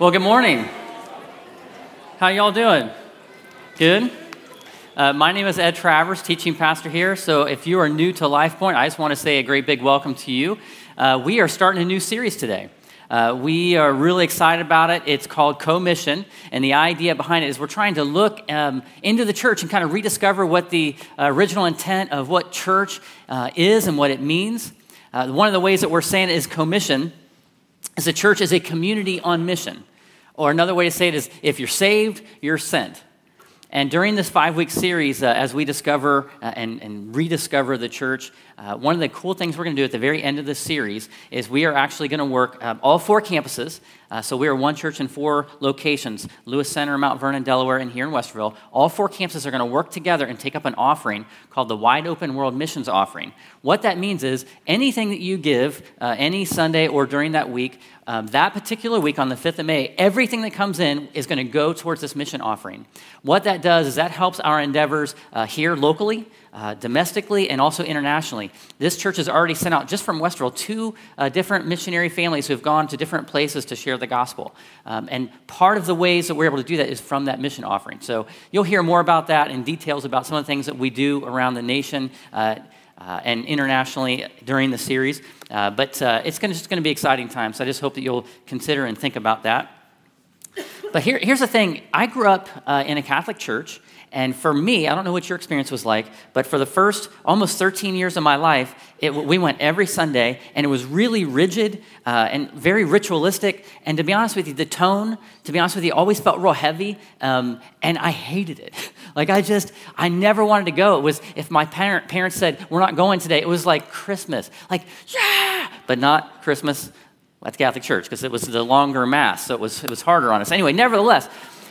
Well, good morning. How y'all doing? Good? My name is Ed Travers, teaching pastor here. So if you are new to LifePoint, I just want to say a great big welcome to you. We are starting a new series today. We are really excited about it. It's called Co-Mission, and the idea behind it is we're trying to look into the church and kind of rediscover what the original intent of what church is and what it means. One of the ways that we're saying it is co-mission is the church is a community on mission. Or another way to say it is, if you're saved, you're sent. And during this 5-week series, as we discover and rediscover the church, one of the cool things we're going to do at the very end of this series is we are actually going to work all 4 campuses. So we are one church in 4 locations, Lewis Center, Mount Vernon, Delaware, and here in Westerville. All 4 campuses are going to work together and take up an offering called the Wide Open World Missions Offering. What that means is anything that you give any Sunday or during that week, that particular week on the 5th of May, everything that comes in is going to go towards this mission offering. What that does is that helps our endeavors here locally, domestically, and also internationally. This church has already sent out, just from Westerville, 2 different missionary families who have gone to different places to share the gospel. And part of the ways that we're able to do that is from that mission offering. So you'll hear more about that and details about some of the things that we do around the nation and internationally during the series. But it's just going to be exciting time, so I just hope that you'll consider and think about that. But here's the thing. I grew up in a Catholic church, and for me, I don't know what your experience was like, but for the first almost 13 years of my life, we went every Sunday, and it was really rigid and very ritualistic. And to be honest with you, the tone, always felt real heavy, and I hated it. Like I never wanted to go. It was, if my parents said, we're not going today, it was like Christmas. Like, yeah, but not Christmas at the Catholic Church, because it was the longer Mass, so it was harder on us. Anyway, nevertheless,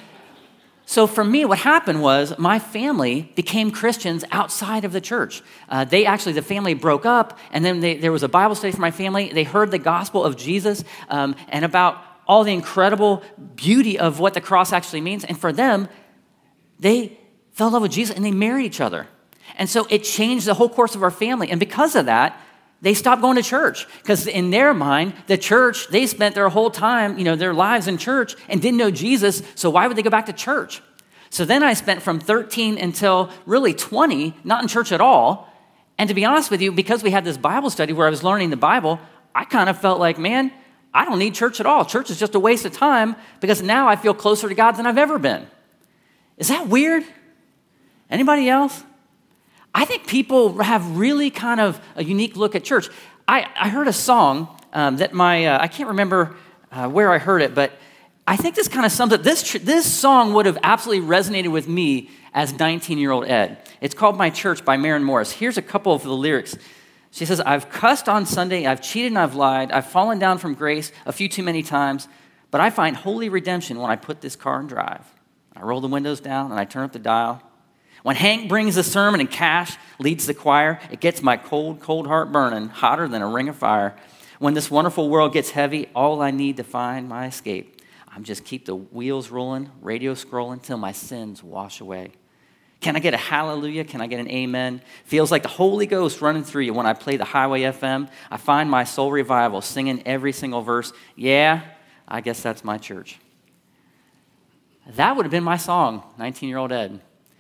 so for me, what happened was my family became Christians outside of the church. The family broke up, and then there was a Bible study for my family. They heard the gospel of Jesus and about all the incredible beauty of what the cross actually means. And for them, they fell in love with Jesus, and they married each other. And so it changed the whole course of our family. And because of that, they stopped going to church, because in their mind, the church, they spent their whole time, their lives in church and didn't know Jesus, so why would they go back to church? So then I spent from 13 until really 20 not in church at all. And to be honest with you, because we had this Bible study where I was learning the Bible, I kind of felt like, man, I don't need church at all. Church is just a waste of time, because now I feel closer to God than I've ever been. Is that weird? Anybody else? I think people have really kind of a unique look at church. I heard a song that I can't remember where I heard it, but I think this kind of sums up. This song would have absolutely resonated with me as 19-year-old Ed. It's called My Church by Maren Morris. Here's a couple of the lyrics. She says, I've cussed on Sunday, I've cheated and I've lied, I've fallen down from grace a few too many times, but I find holy redemption when I put this car in drive. I roll the windows down and I turn up the dial. When Hank brings the sermon and Cash leads the choir, it gets my cold, cold heart burning, hotter than a ring of fire. When this wonderful world gets heavy, all I need to find my escape, I'm just keep the wheels rolling, radio scrolling, till my sins wash away. Can I get a hallelujah? Can I get an amen? Feels like the Holy Ghost running through you when I play the Highway FM. I find my soul revival, singing every single verse. Yeah, I guess that's my church. That would have been my song, 19-year-old Ed.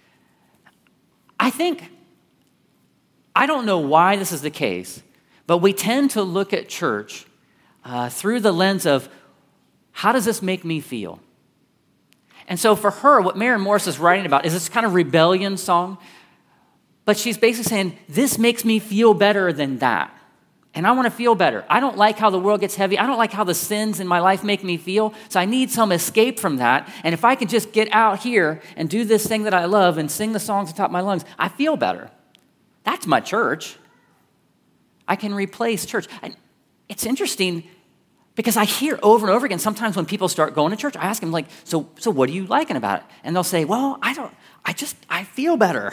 I don't know why this is the case, but we tend to look at church through the lens of, how does this make me feel? And so for her, what Maren Morris is writing about is this kind of rebellion song, but she's basically saying, this makes me feel better than that. And I want to feel better. I don't like how the world gets heavy. I don't like how the sins in my life make me feel. So I need some escape from that. And if I could just get out here and do this thing that I love and sing the songs at the top of my lungs, I feel better. That's my church. I can replace church. And it's interesting because I hear over and over again, sometimes when people start going to church, I ask them like, so what are you liking about it? And they'll say, well, I feel better.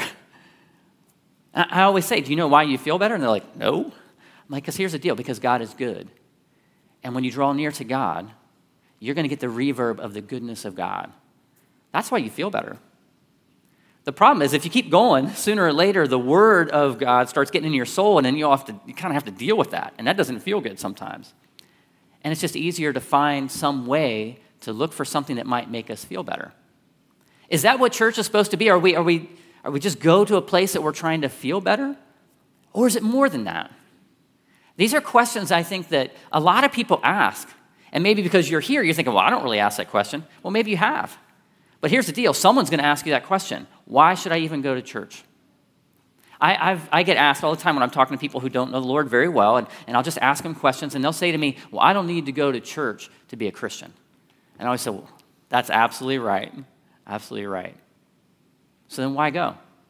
I always say, do you know why you feel better? And they're like, no. I'm like, because here's the deal, because God is good. And when you draw near to God, you're going to get the reverb of the goodness of God. That's why you feel better. The problem is if you keep going, sooner or later, the word of God starts getting in your soul, and then you kind of have to deal with that. And that doesn't feel good sometimes. And it's just easier to find some way to look for something that might make us feel better. Is that what church is supposed to be? Are we just go to a place that we're trying to feel better? Or is it more than that? These are questions I think that a lot of people ask. And maybe because you're here, you're thinking, well, I don't really ask that question. Well, maybe you have. But here's the deal. Someone's going to ask you that question. Why should I even go to church? I get asked all the time when I'm talking to people who don't know the Lord very well, and I'll just ask them questions, and they'll say to me, well, I don't need to go to church to be a Christian. And I always say, well, that's absolutely right. Absolutely right. So then why go?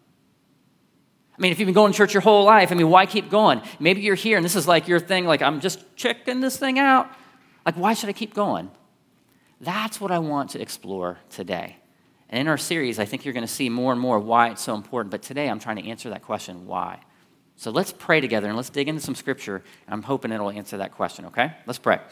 I mean, if you've been going to church your whole life, why keep going? Maybe you're here, and this is like your thing, like I'm just checking this thing out. Like, why should I keep going? That's what I want to explore today. And in our series, I think you're going to see more and more why it's so important. But today, I'm trying to answer that question, why? So let's pray together, and let's dig into some scripture. And I'm hoping it'll answer that question, okay? Let's pray.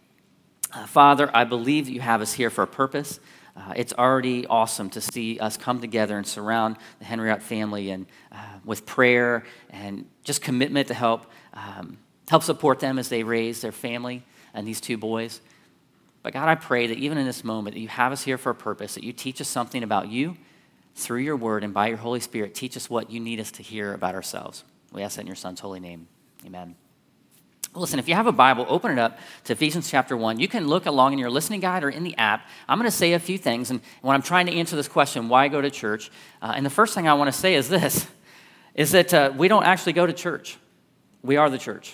Father, I believe that you have us here for a purpose. It's already awesome to see us come together and surround the Henriot family and with prayer and just commitment to help support them as they raise their family and these two boys. But God, I pray that even in this moment, that you have us here for a purpose, that you teach us something about you through your word, and by your Holy Spirit, teach us what you need us to hear about ourselves. We ask that in your Son's holy name. Amen. Listen, if you have a Bible, open it up to Ephesians chapter 1. You can look along in your listening guide or in the app. I'm going to say a few things, and when I'm trying to answer this question, why go to church? And the first thing I want to say is this, is that we don't actually go to church. We are the church.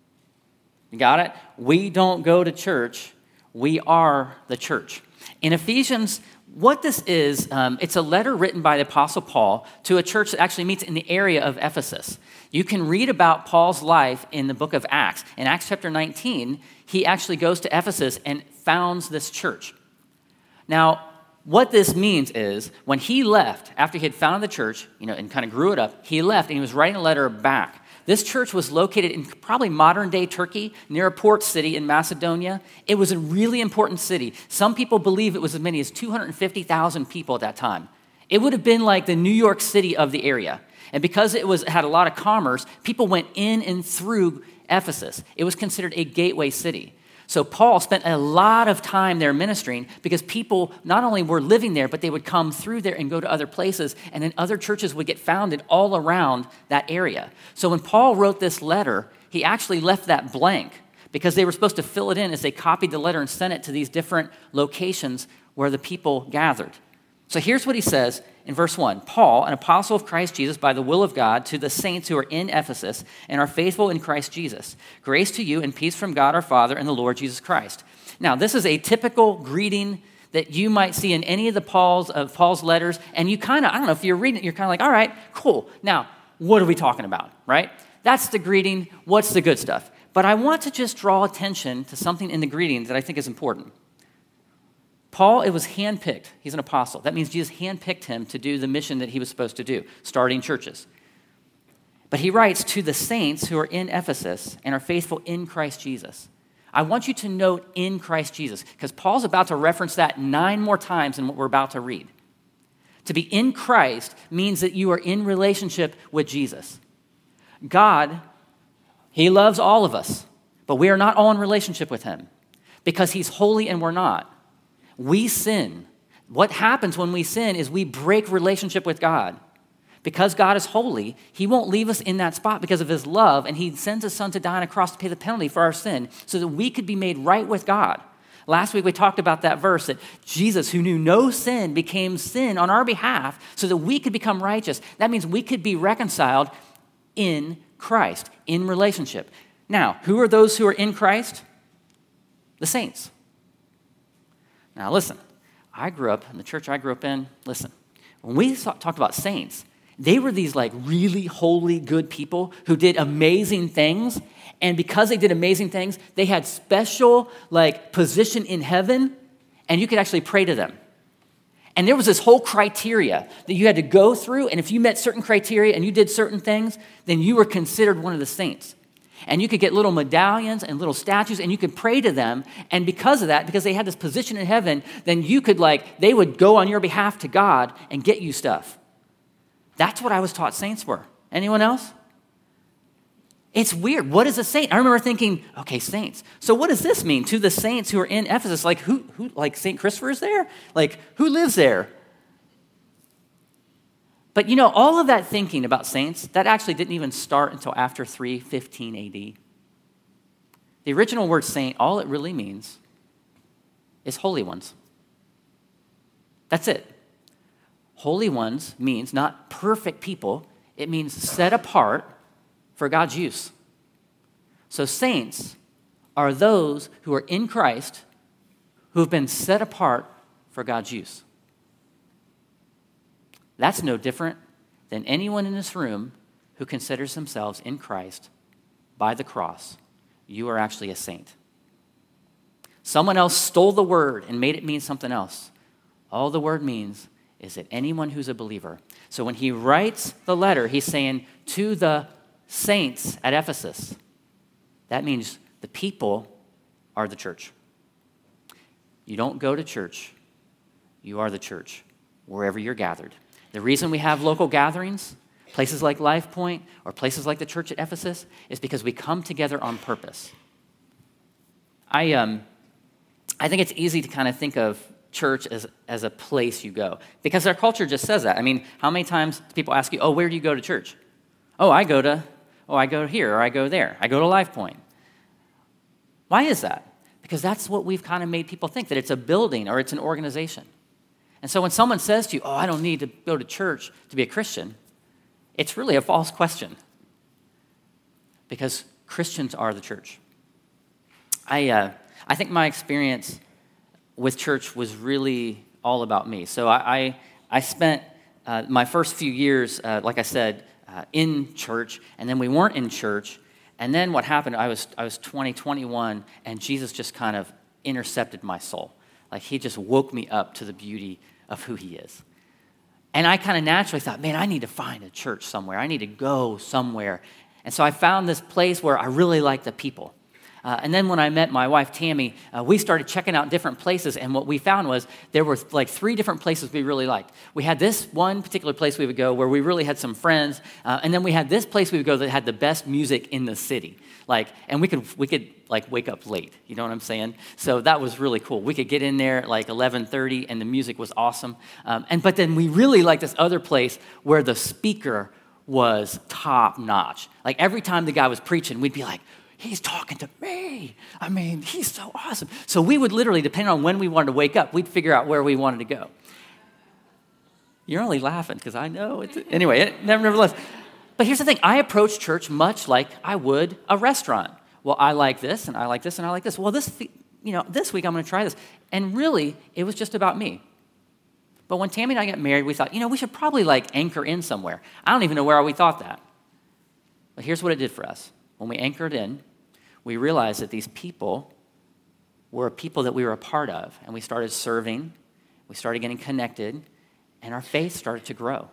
You got it? We don't go to church. We are the church. In Ephesians, what this is, it's a letter written by the Apostle Paul to a church that actually meets in the area of Ephesus. You can read about Paul's life in the book of Acts. In Acts chapter 19, he actually goes to Ephesus and founds this church. Now, what this means is when he left, after he had founded the church, and kind of grew it up, he left and he was writing a letter back. This church was located in probably modern-day Turkey, near a port city in Macedonia. It was a really important city. Some people believe it was as many as 250,000 people at that time. It would have been like the New York City of the area. And because it had a lot of commerce, people went in and through Ephesus. It was considered a gateway city. So Paul spent a lot of time there ministering because people not only were living there, but they would come through there and go to other places, and then other churches would get founded all around that area. So when Paul wrote this letter, he actually left that blank because they were supposed to fill it in as they copied the letter and sent it to these different locations where the people gathered. So here's what he says in verse 1. Paul, an apostle of Christ Jesus by the will of God, to the saints who are in Ephesus and are faithful in Christ Jesus. Grace to you and peace from God our Father and the Lord Jesus Christ. Now, this is a typical greeting that you might see in any of the Paul's letters, and you kind of, I don't know, if you're reading it, you're kind of like, all right, cool. Now, what are we talking about, right? That's the greeting. What's the good stuff? But I want to just draw attention to something in the greeting that I think is important. Paul, it was handpicked. He's an apostle. That means Jesus handpicked him to do the mission that he was supposed to do, starting churches. But he writes to the saints who are in Ephesus and are faithful in Christ Jesus. I want you to note in Christ Jesus, because Paul's about to reference that 9 more times in what we're about to read. To be in Christ means that you are in relationship with Jesus. God, he loves all of us, but we are not all in relationship with him because he's holy and we're not. We sin. What happens when we sin is we break relationship with God. Because God is holy, he won't leave us in that spot because of his love, and he sends his son to die on a cross to pay the penalty for our sin so that we could be made right with God. Last week we talked about that verse that Jesus, who knew no sin, became sin on our behalf so that we could become righteous. That means we could be reconciled in Christ, in relationship. Now, who are those who are in Christ? The saints. Now, listen, I grew up in the church I grew up in. Listen, when we talked about saints, they were these like really holy, good people who did amazing things. And because they did amazing things, they had special like position in heaven, and you could actually pray to them. And there was this whole criteria that you had to go through. And if you met certain criteria and you did certain things, then you were considered one of the saints. And you could get little medallions and little statues, and you could pray to them. And because of that, because they had this position in heaven, then you could they would go on your behalf to God and get you stuff. That's what I was taught saints were. Anyone else? It's weird. What is a saint? I remember thinking, okay, saints. So what does this mean to the saints who are in Ephesus? Like who like St. Christopher is there? Like who lives there? But all of that thinking about saints, that actually didn't even start until after 315 AD. The original word saint, all it really means is holy ones. That's it. Holy ones means not perfect people. It means set apart for God's use. So saints are those who are in Christ who have been set apart for God's use. That's no different than anyone in this room who considers themselves in Christ by the cross. You are actually a saint. Someone else stole the word and made it mean something else. All the word means is that anyone who's a believer. So when he writes the letter, he's saying to the saints at Ephesus. That means the people are the church. You don't go to church. You are the church, wherever you're gathered. The reason we have local gatherings, places like Life Point or places like the church at Ephesus, is because we come together on purpose. I think it's easy to kind of think of church as a place you go, because our culture just says that. I mean, how many times do people ask you, where do you go to church? I go here, or I go there. I go to Life Point. Why is that? Because that's what we've kind of made people think, that it's a building or it's an organization. And so when someone says to you, I don't need to go to church to be a Christian, it's really a false question. Because Christians are the church. I think my experience with church was really all about me. So I spent my first few years, like I said, in church, and then we weren't in church. And then what happened, I was 20, 21, and Jesus just kind of intercepted my soul. Like he just woke me up to the beauty of who he is. And I kind of naturally thought, man, I need to find a church somewhere. I need to go somewhere. And so I found this place where I really like the people. And then when I met my wife, Tammy, we started checking out different places, and what we found was there were like 3 different places we really liked. We had this one particular place we would go where we really had some friends, and then we had this place we would go that had the best music in the city. And we could wake up late, you know what I'm saying? So that was really cool. We could get in there at 11:30, and the music was awesome. But then we really liked this other place where the speaker was top notch. Every time the guy was preaching, we'd be like, he's talking to me. I mean, he's so awesome. So we would literally, depending on when we wanted to wake up, we'd figure out where we wanted to go. You're only laughing because I know. Anyway, nevertheless. But here's the thing. I approach church much like I would a restaurant. Well, I like this, and I like this, and I like this. Well, this week I'm going to try this. And really, it was just about me. But when Tammy and I got married, we thought, we should probably anchor in somewhere. I don't even know where we thought that. But here's what it did for us. When we anchored in, we realized that these people were people that we were a part of, and we started serving, we started getting connected, and our faith started to grow.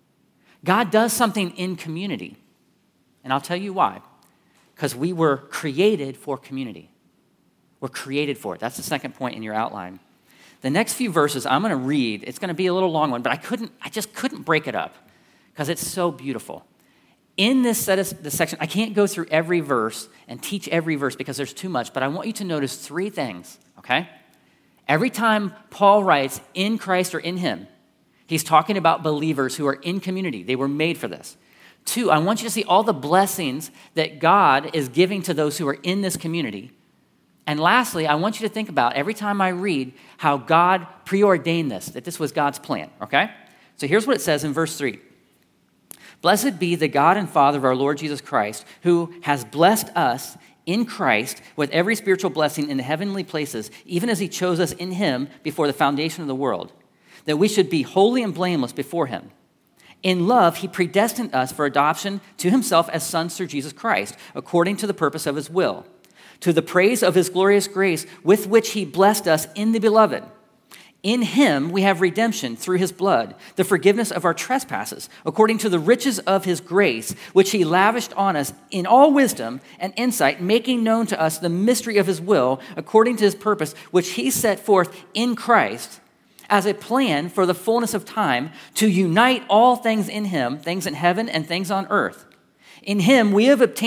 God does something in community, and I'll tell you why. Because we were created for community. We're created for it. That's the second point in your outline. The next few verses I'm going to read. It's going to be a little long one, but I just couldn't break it up because it's so beautiful. In this section, I can't go through every verse and teach every verse because there's too much, but I want you to notice 3 things, okay? Every time Paul writes in Christ or in him, he's talking about believers who are in community. They were made for this. 2, I want you to see all the blessings that God is giving to those who are in this community. And lastly, I want you to think about every time I read how God preordained this, that this was God's plan, okay? So here's what it says in verse 3. Blessed be the God and Father of our Lord Jesus Christ, who has blessed us in Christ with every spiritual blessing in the heavenly places, even as he chose us in him before the foundation of the world, that we should be holy and blameless before him. In love, he predestined us for adoption to himself as sons through Jesus Christ, according to the purpose of his will, to the praise of his glorious grace with which he blessed us in the beloved. In him we have redemption through his blood, the forgiveness of our trespasses, according to the riches of his grace, which he lavished on us in all wisdom and insight, making known to us the mystery of his will, according to his purpose, which he set forth in Christ as a plan for the fullness of time, to unite all things in him, things in heaven and things on earth. In him we have obtained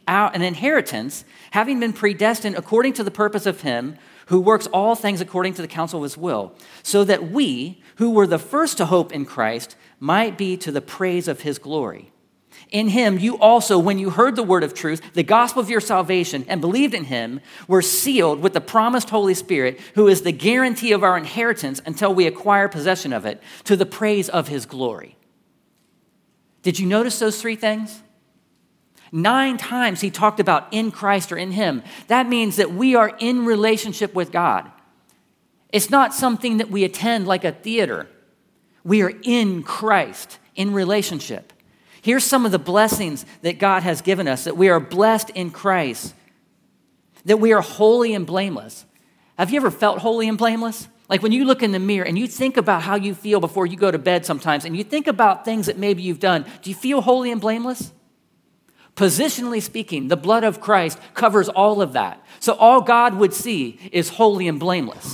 an inheritance, having been predestined according to the purpose of him who works all things according to the counsel of his will, so that we, who were the first to hope in Christ, might be to the praise of his glory. In him, you also, when you heard the word of truth, the gospel of your salvation, and believed in him, were sealed with the promised Holy Spirit, who is the guarantee of our inheritance until we acquire possession of it, to the praise of his glory. Did you notice those three things? 9 times he talked about in Christ or in him. That means that we are in relationship with God. It's not something that we attend like a theater. We are in Christ, in relationship. Here's some of the blessings that God has given us, that we are blessed in Christ, that we are holy and blameless. Have you ever felt holy and blameless? Like when you look in the mirror and you think about how you feel before you go to bed sometimes, and you think about things that maybe you've done, do you feel holy and blameless? Positionally speaking, the blood of Christ covers all of that. So all God would see is holy and blameless.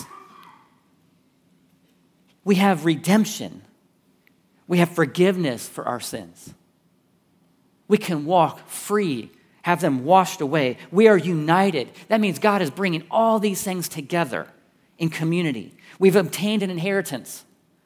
We have redemption. We have forgiveness for our sins. We can walk free, have them washed away. We are united. That means God is bringing all these things together in community. We've obtained an inheritance.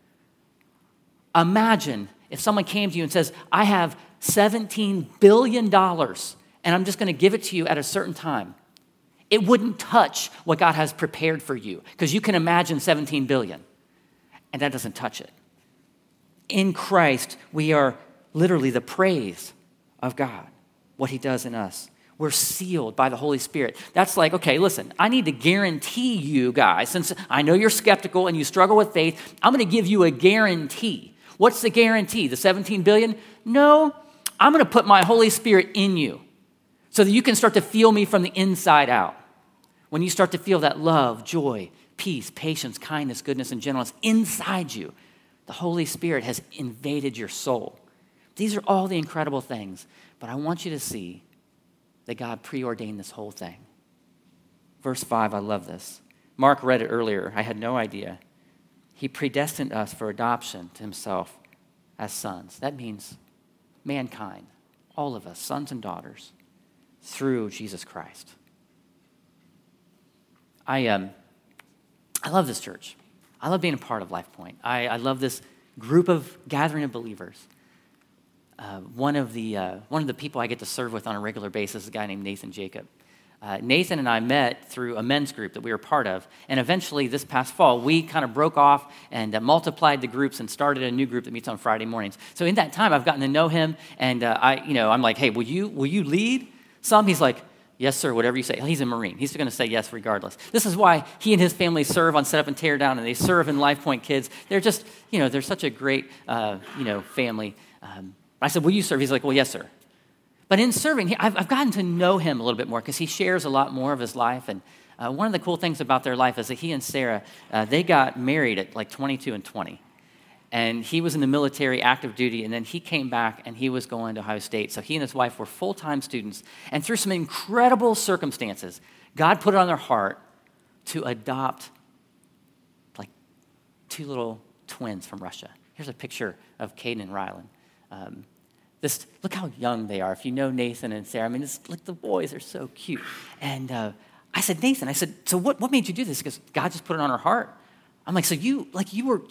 Imagine if someone came to you and says, I have $17 billion, and I'm just going to give it to you at a certain time. It wouldn't touch what God has prepared for you, because you can imagine $17 billion, and that doesn't touch it. In Christ, we are literally the praise of God, what he does in us. We're sealed by the Holy Spirit. That's like, okay, listen, I need to guarantee you guys, since I know you're skeptical and you struggle with faith, I'm going to give you a guarantee. What's the guarantee? The 17 billion? No, I'm going to put my Holy Spirit in you so that you can start to feel me from the inside out. When you start to feel that love, joy, peace, patience, kindness, goodness, and gentleness inside you, the Holy Spirit has invaded your soul. These are all the incredible things, but I want you to see that God preordained this whole thing. Verse 5, I love this. Mark read it earlier. I had no idea. He predestined us for adoption to himself as sons. That means mankind, all of us, sons and daughters, through Jesus Christ. I love this church. I love being a part of LifePoint. I love this group of gathering of believers. One of the people I get to serve with on a regular basis is a guy named Nathan Jacob. Nathan and I met through a men's group that we were part of, and eventually this past fall, we kind of broke off and multiplied the groups and started a new group that meets on Friday mornings. So in that time, I've gotten to know him, and I'm like, hey, will you lead some? He's like, yes, sir, whatever you say. He's a Marine. He's going to say yes regardless. This is why he and his family serve on Set Up and Tear Down, and they serve in LifePoint Kids. They're just, they're such a great, family. I said, will you serve? He's like, well, yes, sir. But in serving, I've gotten to know him a little bit more because he shares a lot more of his life. And one of the cool things about their life is that he and Sarah, they got married at like 22 and 20. And he was in the military, active duty, and then he came back and he was going to Ohio State. So he and his wife were full-time students. And through some incredible circumstances, God put it on their heart to adopt like 2 little twins from Russia. Here's a picture of Caden and Rylan. Look how young they are. If you know Nathan and Sarah, look, the boys are so cute. And I said, Nathan, so what made you do this? Because God just put it on our heart. I'm like, so you were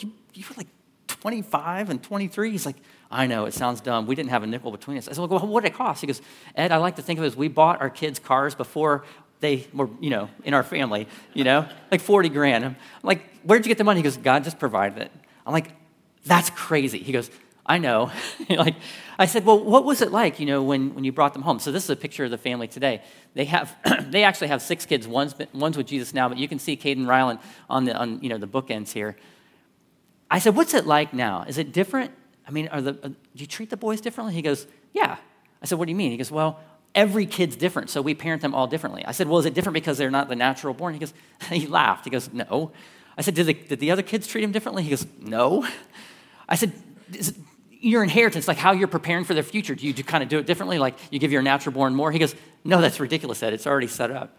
25 and 23? He's like, I know, it sounds dumb. We didn't have a nickel between us. I said, well, what did it cost? He goes, Ed, I like to think of it as we bought our kids cars before they were, in our family, like 40 grand. I'm like, where'd you get the money? He goes, God just provided it. I'm like, that's crazy. He goes, I know. I said, well, what was it like, when you brought them home? So this is a picture of the family today. They actually have 6 kids. One's with Jesus now, but you can see Caden Ryland on the bookends here. I said, what's it like now? Is it different? Do you treat the boys differently? He goes, yeah. I said, what do you mean? He goes, well, every kid's different, so we parent them all differently. I said, well, is it different because they're not the natural born? He goes, he laughed. He goes, no. I said, did the other kids treat him differently? He goes, no. I said, your inheritance, like how you're preparing for their future, do you kind of do it differently? Like you give your natural born more? He goes, no, that's ridiculous, Ed. It's already set up.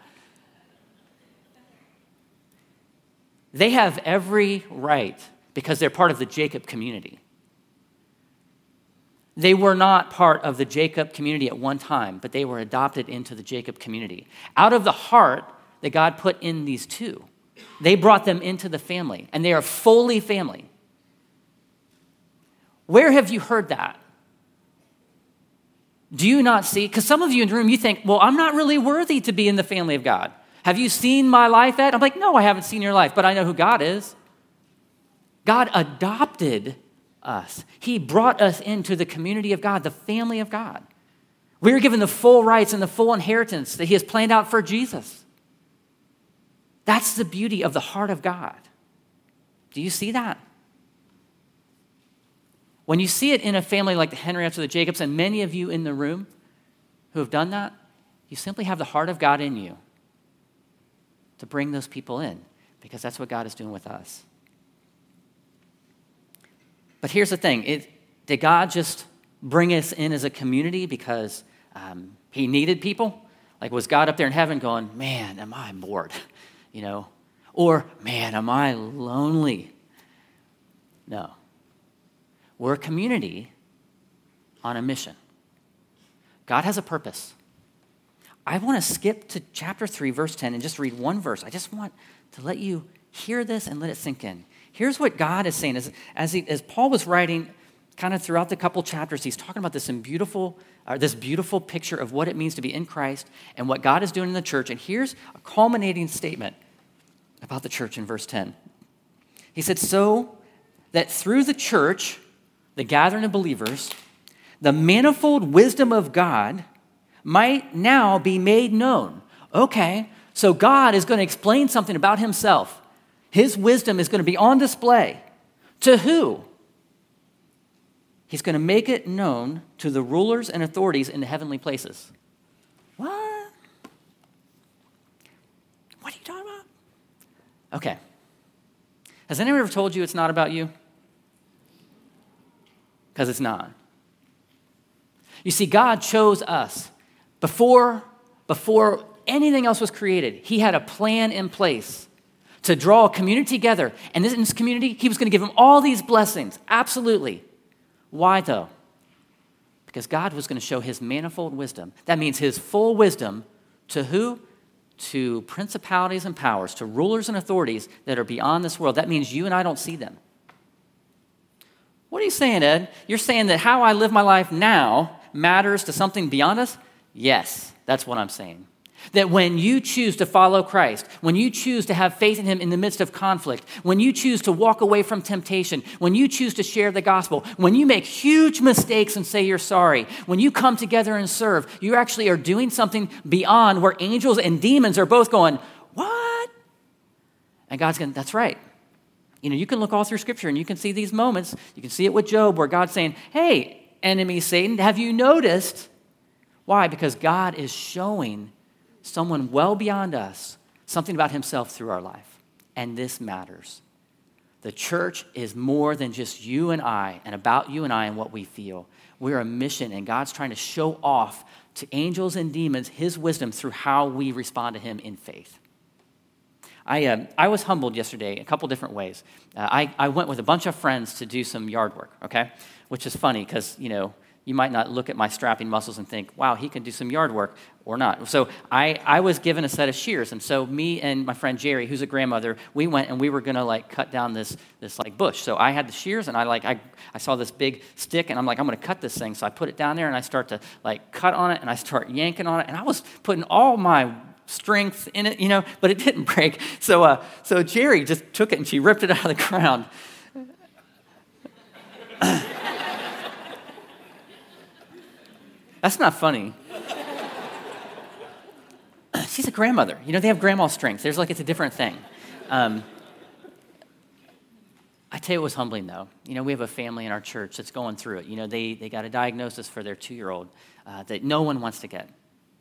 They have every right because they're part of the Jacob community. They were not part of the Jacob community at one time, but they were adopted into the Jacob community. Out of the heart that God put in these two, they brought them into the family, and they are fully family. Where have you heard that? Do you not see? Because some of you in the room, you think, well, I'm not really worthy to be in the family of God. Have you seen my life, Ed? I'm like, no, I haven't seen your life, but I know who God is. God adopted us. He brought us into the community of God, the family of God. We were given the full rights and the full inheritance that he has planned out for Jesus. That's the beauty of the heart of God. Do you see that? When you see it in a family like the Henriettas or the Jacobs, and many of you in the room who have done that, you simply have the heart of God in you to bring those people in, because that's what God is doing with us. But here's the thing. Did God just bring us in as a community because he needed people? Like, was God up there in heaven going, man, am I bored? You know? Or, man, am I lonely? No. We're a community on a mission. God has a purpose. I want to skip to chapter 3, verse 10, and just read one verse. I just want to let you hear this and let it sink in. Here's what God is saying. As Paul was writing kind of throughout the couple chapters, he's talking about this beautiful picture of what it means to be in Christ and what God is doing in the church. And here's a culminating statement about the church in verse 10. He said, so that through the church, the gathering of believers, the manifold wisdom of God might now be made known. Okay, so God is going to explain something about himself. His wisdom is going to be on display. To who? He's going to make it known to the rulers and authorities in the heavenly places. What? What are you talking about? Okay. Has anyone ever told you it's not about you? Because it's not. You see, God chose us. Before anything else was created, he had a plan in place to draw a community together. And in this community, he was going to give them all these blessings. Absolutely. Why, though? Because God was going to show his manifold wisdom. That means his full wisdom to who? To principalities and powers, to rulers and authorities that are beyond this world. That means you and I don't see them. What are you saying, Ed? You're saying that how I live my life now matters to something beyond us? Yes, that's what I'm saying. That when you choose to follow Christ, when you choose to have faith in him in the midst of conflict, when you choose to walk away from temptation, when you choose to share the gospel, when you make huge mistakes and say you're sorry, when you come together and serve, you actually are doing something beyond where angels and demons are both going, what? And God's going, that's right. You know, you can look all through Scripture and you can see these moments. You can see it with Job where God's saying, hey, enemy Satan, have you noticed? Why? Because God is showing someone well beyond us something about himself through our life. And this matters. The church is more than just you and I and about you and I and what we feel. We're a mission, and God's trying to show off to angels and demons his wisdom through how we respond to him in faith. I was humbled yesterday a couple different ways. I went with a bunch of friends to do some yard work, okay? Which is funny because, you know, you might not look at my strapping muscles and think, wow, he can do some yard work or not. So I was given a set of shears. And so me and my friend Jerry, who's a grandmother, we went and we were going to like cut down this like bush. So I had the shears and I saw this big stick and I'm like, I'm going to cut this thing. So I put it down there and I start to like cut on it and I start yanking on it. And I was putting all my strength in it, you know, but it didn't break. So Jerry just took it and she ripped it out of the ground. That's not funny. She's a grandmother. You know, they have grandma strength. There's like, it's a different thing. I tell you what was humbling, though. You know, we have a family in our church that's going through it. You know, they got a diagnosis for their 2-year-old that no one wants to get.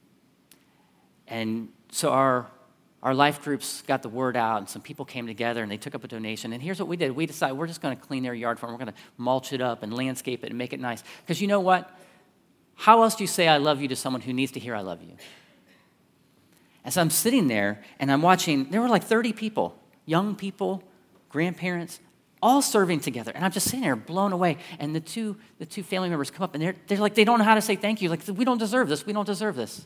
And so our life groups got the word out, and some people came together, and they took up a donation. And here's what we did. We decided we're just going to clean their yard for them. We're going to mulch it up and landscape it and make it nice. Because you know what? How else do you say I love you to someone who needs to hear I love you? And so I'm sitting there, and I'm watching. There were like 30 people, young people, grandparents, all serving together. And I'm just sitting there blown away. And the two family members come up, and they're like, they don't know how to say thank you. Like, we don't deserve this. We don't deserve this.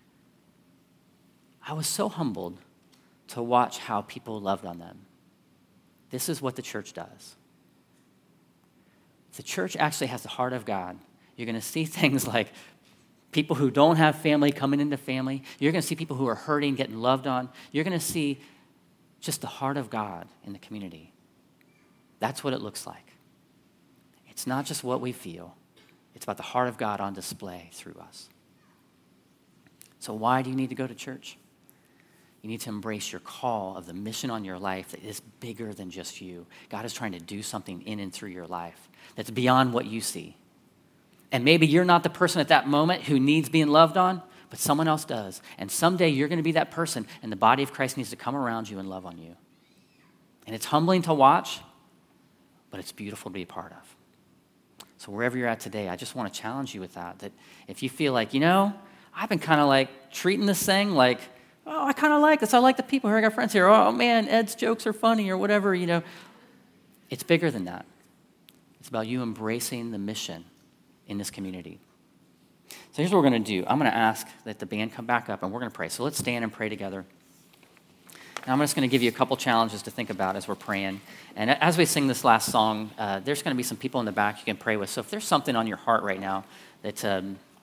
I was so humbled to watch how people loved on them. This is what the church does. If the church actually has the heart of God, you're going to see things like people who don't have family coming into family. You're going to see people who are hurting, getting loved on. You're going to see just the heart of God in the community. That's what it looks like. It's not just what we feel. It's about the heart of God on display through us. So why do you need to go to church? You need to embrace your call of the mission on your life that is bigger than just you. God is trying to do something in and through your life that's beyond what you see. And maybe you're not the person at that moment who needs being loved on, but someone else does. And someday you're going to be that person, and the body of Christ needs to come around you and love on you. And it's humbling to watch, but it's beautiful to be a part of. So wherever you're at today, I just want to challenge you with that if you feel like, I've been kind of like treating this thing like, oh, I kind of like this. I like the people here. I got friends here. Oh, man, Ed's jokes are funny or whatever, It's bigger than that. It's about you embracing the mission in this community. So here's what we're going to do. I'm going to ask that the band come back up, and we're going to pray. So let's stand and pray together. And I'm just going to give you a couple challenges to think about as we're praying. And as we sing this last song, there's going to be some people in the back you can pray with. So if there's something on your heart right now that,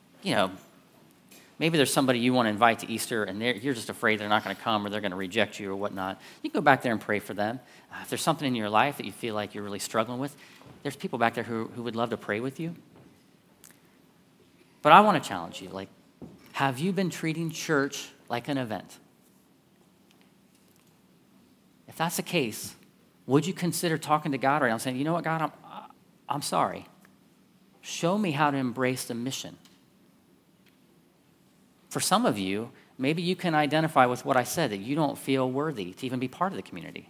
maybe there's somebody you want to invite to Easter, and you're just afraid they're not going to come or they're going to reject you or whatnot, you can go back there and pray for them. If there's something in your life that you feel like you're really struggling with, there's people back there who would love to pray with you. But I want to challenge you. Have you been treating church like an event? If that's the case, would you consider talking to God right now and saying, you know what, God, I'm sorry. Show me how to embrace the mission. For some of you, maybe you can identify with what I said, that you don't feel worthy to even be part of the community.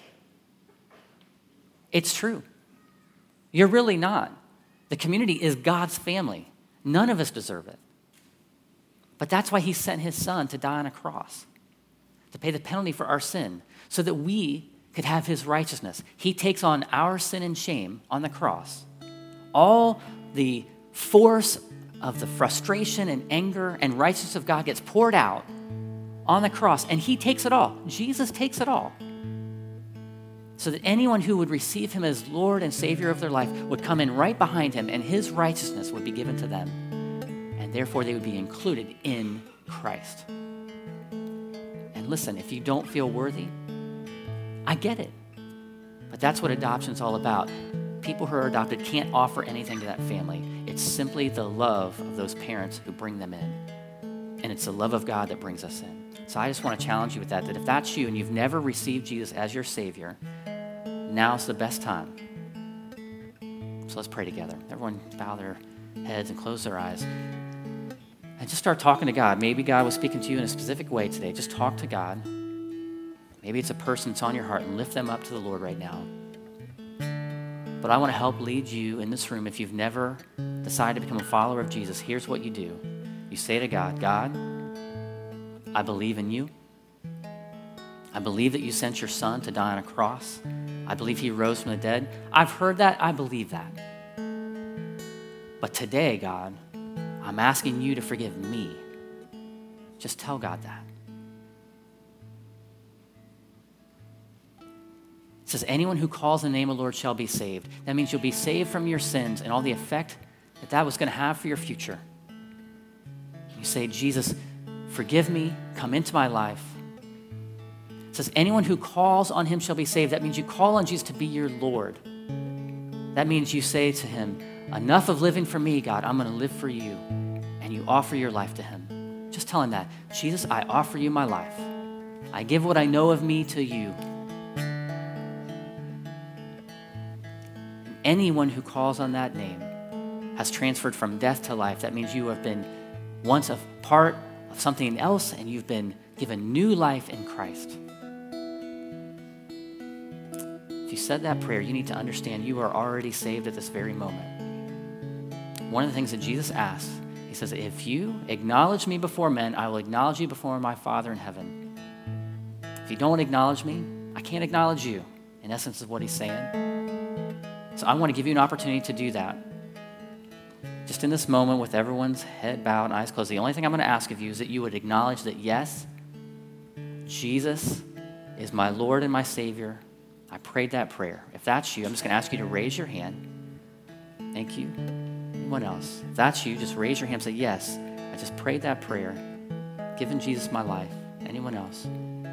It's true. You're really not. The community is God's family. None of us deserve it. But that's why he sent his son to die on a cross, to pay the penalty for our sin, so that we could have his righteousness. He takes on our sin and shame on the cross. All the force of the frustration and anger and righteousness of God gets poured out on the cross, and he takes it all. Jesus takes it all. So that anyone who would receive him as Lord and Savior of their life would come in right behind him, and his righteousness would be given to them. And therefore, they would be included in Christ. And listen, if you don't feel worthy, I get it. But that's what adoption's all about. People who are adopted can't offer anything to that family. It's simply the love of those parents who bring them in. And it's the love of God that brings us in. So I just want to challenge you with that if that's you and you've never received Jesus as your Savior, now's the best time. So let's pray together. Everyone bow their heads and close their eyes. And just start talking to God. Maybe God was speaking to you in a specific way today. Just talk to God. Maybe it's a person that's on your heart, and lift them up to the Lord right now. But I want to help lead you in this room. If you've never decided to become a follower of Jesus, here's what you do. You say to God, God, I believe in you. I believe that you sent your son to die on a cross. I believe he rose from the dead. I've heard that. I believe that. But today, God, I'm asking you to forgive me. Just tell God that. It says, anyone who calls the name of the Lord shall be saved. That means you'll be saved from your sins and all the effect that was going to have for your future. You say, Jesus, forgive me, come into my life. It says, anyone who calls on him shall be saved. That means you call on Jesus to be your Lord. That means you say to him, enough of living for me, God, I'm going to live for you. And you offer your life to him. Just tell him that. Jesus, I offer you my life. I give what I know of me to you. Anyone who calls on that name has transferred from death to life. That means you have been once a part of something else, and you've been given new life in Christ. If you said that prayer, you need to understand you are already saved at this very moment. One of the things that Jesus asked, he says, if you acknowledge me before men, I will acknowledge you before my Father in heaven. If you don't acknowledge me, I can't acknowledge you. In essence, is what he's saying. So I want to give you an opportunity to do that. Just in this moment with everyone's head bowed and eyes closed, the only thing I'm going to ask of you is that you would acknowledge that, yes, Jesus is my Lord and my Savior. I prayed that prayer. If that's you, I'm just going to ask you to raise your hand. Thank you. Anyone else? If that's you, just raise your hand and say, yes, I just prayed that prayer, giving Jesus my life. Anyone else?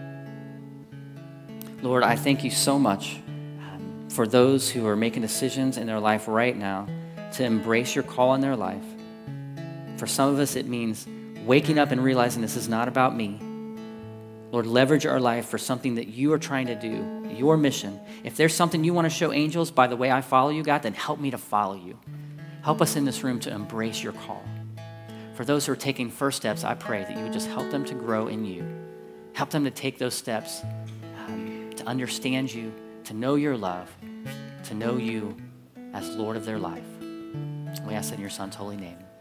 Lord, I thank you so much for those who are making decisions in their life right now to embrace your call in their life. For some of us, it means waking up and realizing this is not about me. Lord, leverage our life for something that you are trying to do, your mission. If there's something you want to show angels by the way I follow you, God, then help me to follow you. Help us in this room to embrace your call. For those who are taking first steps, I pray that you would just help them to grow in you. Help them to take those steps to understand you, to know your love, to know you as Lord of their life. We ask that in your Son's holy name.